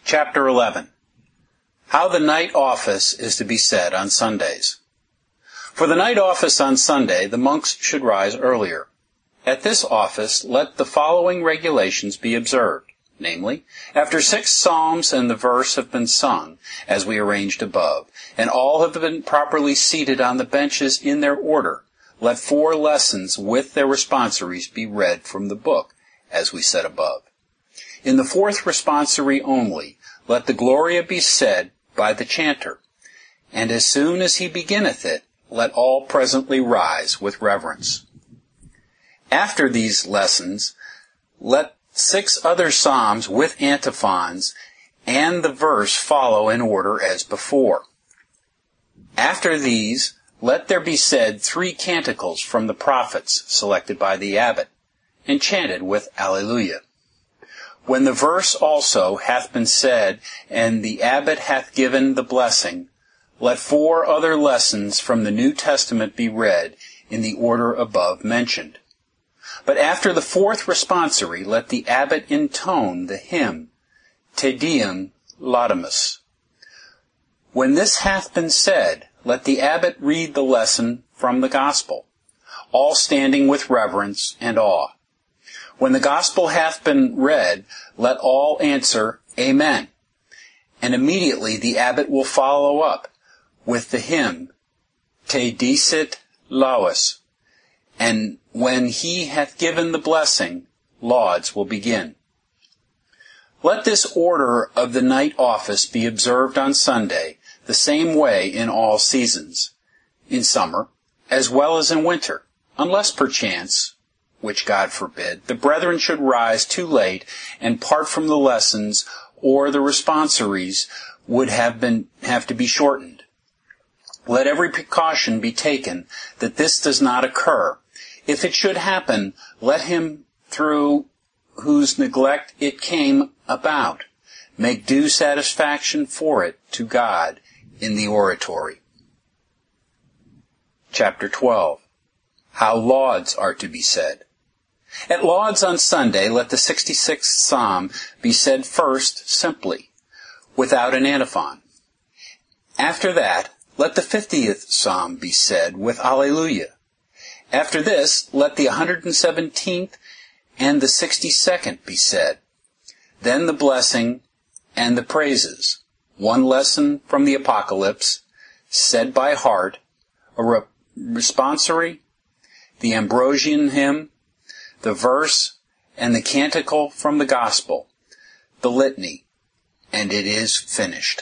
Chapter 11. How the night office is to be said on Sundays. For the night office on Sunday, the monks should rise earlier. At this office, let the following regulations be observed, namely, after 6 psalms and the verse have been sung, as we arranged above, and all have been properly seated on the benches in their order, let 4 lessons with their responsories be read from the book, as we said above. In the 4th responsory only, let the Gloria be said by the chanter, and as soon as he beginneth it, let all presently rise with reverence. After these lessons, let 6 other psalms with antiphons and the verse follow in order as before. After these, let there be said 3 canticles from the prophets selected by the abbot, and chanted with Alleluia. When the verse also hath been said, and the abbot hath given the blessing, let 4 other lessons from the New Testament be read in the order above mentioned. But after the 4th responsory, let the abbot intone the hymn, Te Deum Laudamus. When this hath been said, let the abbot read the lesson from the Gospel, all standing with reverence and awe. When the Gospel hath been read, let all answer, Amen. And immediately the abbot will follow up with the hymn, Te Dicit Laus. And when he hath given the blessing, lauds will begin. Let this order of the night office be observed on Sunday the same way in all seasons, in summer as well as in winter, unless perchance, which God forbid, the brethren should rise too late and part from the lessons, or the responsories would have to be shortened. Let every precaution be taken that this does not occur. If it should happen, let him, through whose neglect it came about, make due satisfaction for it to God in the oratory. Chapter 12. How lauds are to be said. At lauds on Sunday, let the 66th psalm be said first simply, without an antiphon. After that, let the 50th psalm be said with Alleluia. After this, let the 117th and the 62nd be said. Then the blessing and the praises, 1 lesson from the Apocalypse, said by heart, a responsory, the Ambrosian hymn, the verse, and the canticle from the Gospel, the litany, and it is finished.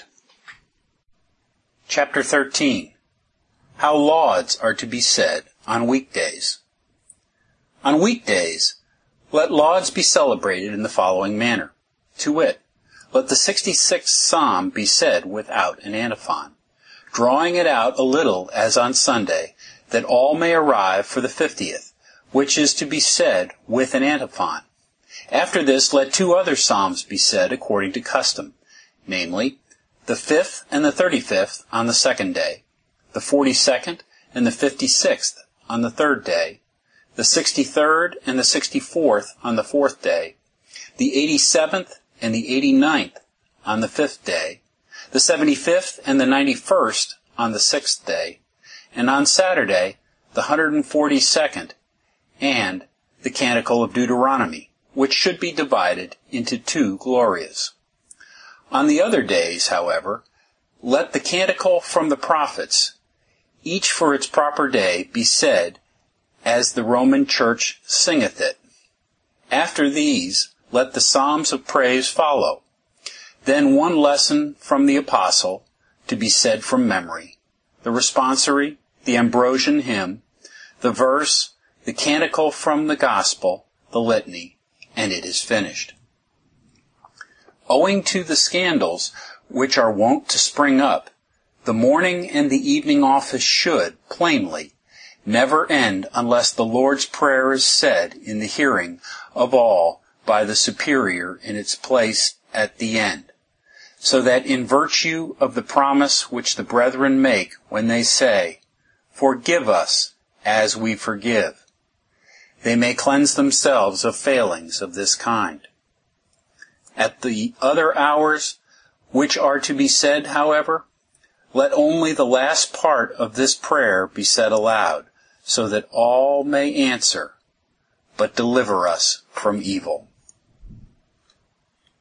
Chapter 13. How lauds are to be said on weekdays. On weekdays, let lauds be celebrated in the following manner. To wit, let the 66th psalm be said without an antiphon, drawing it out a little as on Sunday, that all may arrive for the 50th, which is to be said with an antiphon. After this, let 2 other psalms be said according to custom, namely, the 5th and the 35th on the 2nd day, the 42nd and the 56th on the 3rd day, the 63rd and the 64th on the 4th day, the 87th and the 89th on the 5th day, the 75th and the 91st on the 6th day, and on Saturday, the 142nd, and the Canticle of Deuteronomy, which should be divided into 2 glorias. On the other days, however, let the Canticle from the prophets, each for its proper day, be said as the Roman Church singeth it. After these, let the psalms of praise follow. Then 1 lesson from the Apostle, to be said from memory, the responsory, the Ambrosian hymn, the verse, the canticle from the Gospel, the litany, and it is finished. Owing to the scandals which are wont to spring up, the morning and the evening office should, plainly, never end unless the Lord's Prayer is said in the hearing of all by the superior in its place at the end, so that in virtue of the promise which the brethren make when they say, Forgive us as we forgive, they may cleanse themselves of failings of this kind. At the other hours, which are to be said, however, let only the last part of this prayer be said aloud, so that all may answer, but deliver us from evil.